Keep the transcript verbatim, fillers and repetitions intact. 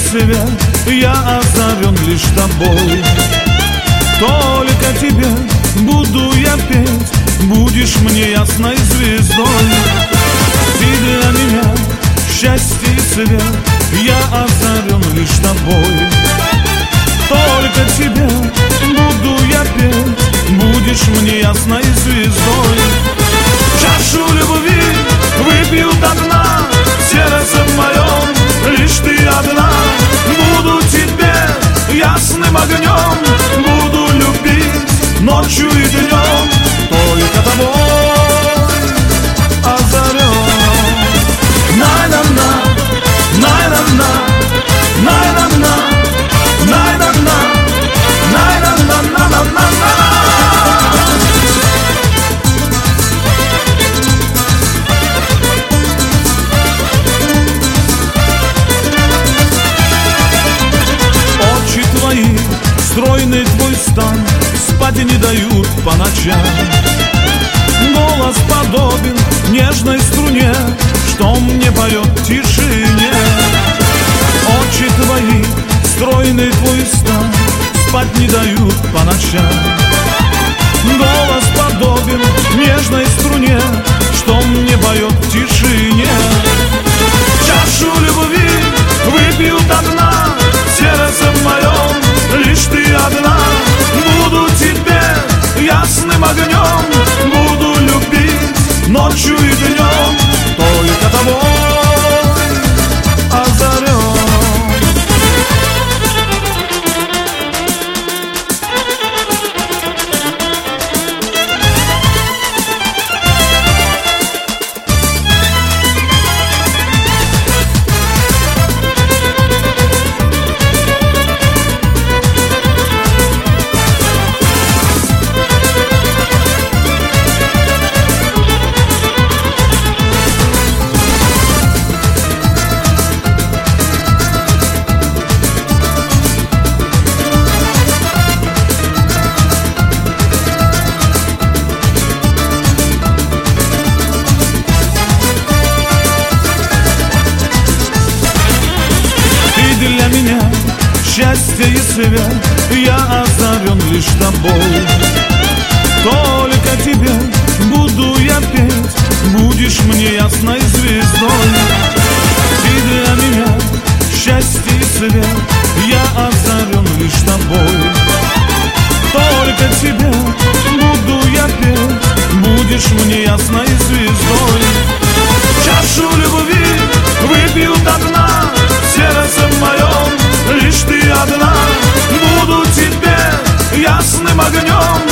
свет, я озарен лишь тобой. Только тебе буду я петь, будешь мне ясной звездой. Ты для меня счастье и свет, я озарен лишь тобой. Только тебе буду я петь, будешь мне ясной звездой. Чашу любви выпью до дна, в сердце моем лишь ты одна. Буду тебе ясным огнем, буду любить ночью и днем, только тобой озарен. Най-на-на, най-на-на, най-на-на, най-на-на, най-на-на-на-на-на-на. Очи твои, стройный твой стан, спать не дают по ночам. Голос подобен нежной струне, что мне поет в тишине. Очи твои, стройный твой стан, спать не дают по ночам. Голос подобен нежной струне, что мне поет в тишине. Чашу любви выпью до дна, в сердце моем лишь ты одна. Буду тебе ясным огнем, буду любить ночью и днем, только тобой озарен. Счастье и свет, я озарен лишь тобой. Только тебе буду я петь, будешь мне ясной звездой. Ты для меня счастье и свет, я озарен лишь тобой. Только тебе буду я петь, будешь мне ясной звездой. Чашу любви выпью до дна, в сердце моем лишь ты одна. Буду тебе ясным огнем,